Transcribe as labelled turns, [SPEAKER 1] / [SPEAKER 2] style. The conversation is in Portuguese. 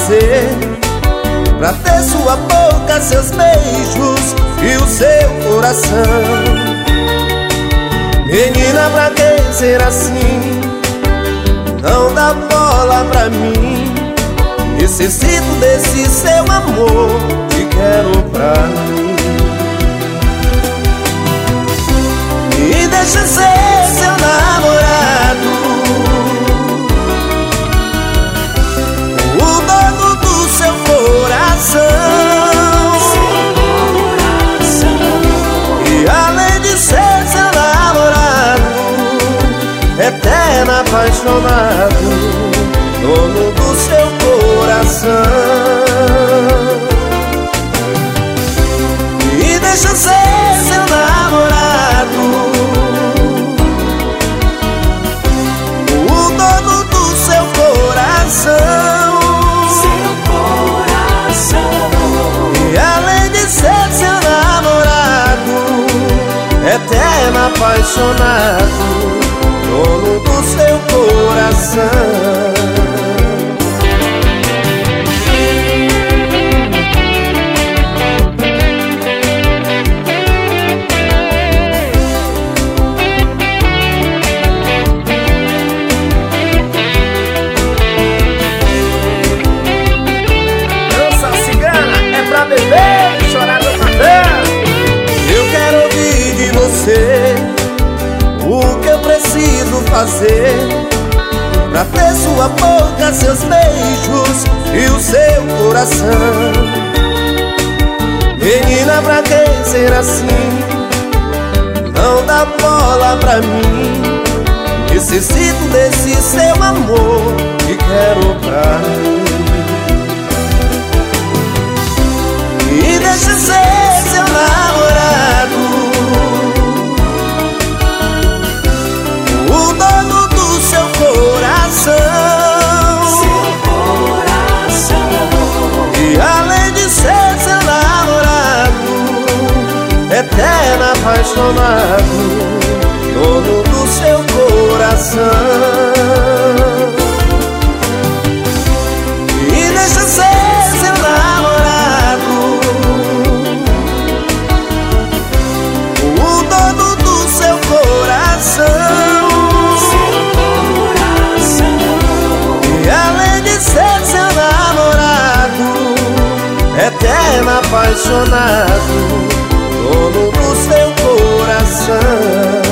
[SPEAKER 1] fazer pra ter sua boca, seus beijos e o seu coração? Menina, pra que ser assim? Não dá bola pra mim. Necessito desse seu amor, te quero pra mim. Me deixa ser seu namorado, o dono do seu coração. E além de ser seu namorado, eterno apaixonado, dono do seu coração. Me deixa ser seu namorado, o dono do seu coração. E além de ser seu namorado, eterno apaixonado, dono do seu coração.
[SPEAKER 2] Dança cigana é pra beber e chorar no café.
[SPEAKER 1] Eu quero ouvir de você o que eu preciso fazer pra ter sua boca, seus beijos e o seu coração. Menina, pra que ser assim? Não dá bola pra mim. Necessito desse seu amor, te quero pra mim. Me deixa ser seu namorado, o dono do seu coração. E além de ser seu namorado, eterno apaixonado, dono do seu coração. E deixa ser seu namorado, o dono do seu coração. E além de ser seu namorado, eterno apaixonado, dono do seu coração.